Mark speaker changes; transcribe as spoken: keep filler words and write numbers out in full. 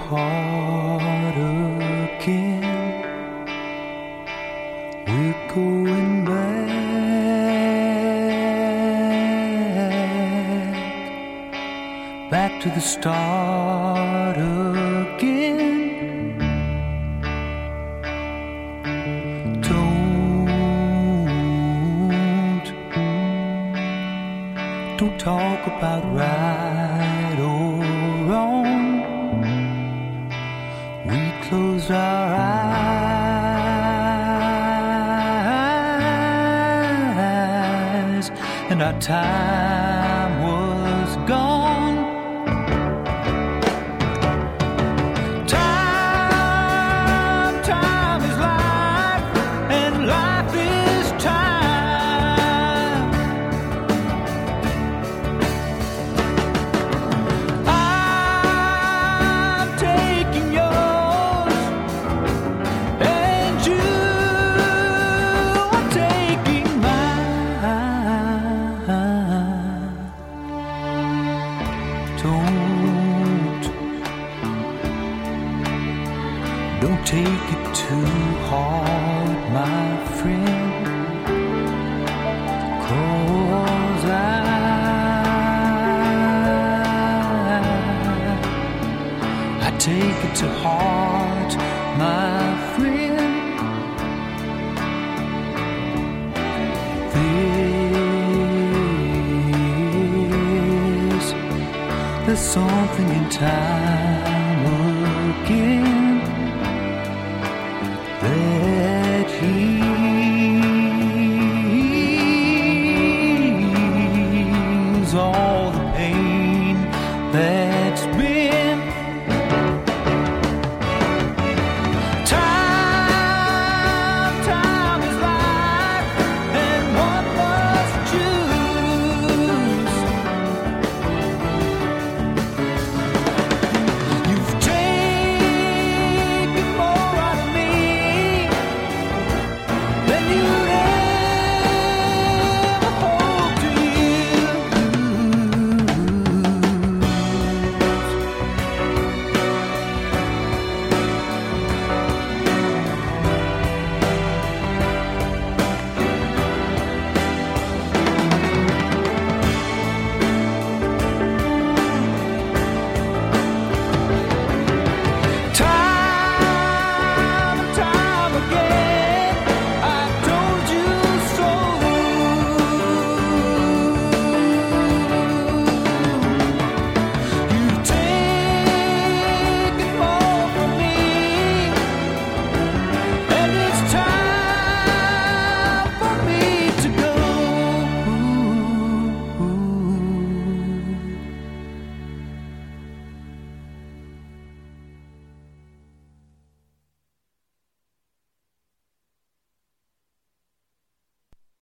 Speaker 1: apart again. We're going back, back to the start again. Don't, don't talk about right or wrong. We closed our eyes and our time was gone. Time, time is life, and life is time. I'm taking yours, and you are taking mine. Don't, don't take it too hard, my friend, 'cause I, I take it to heart, my friend. This, there's something in time.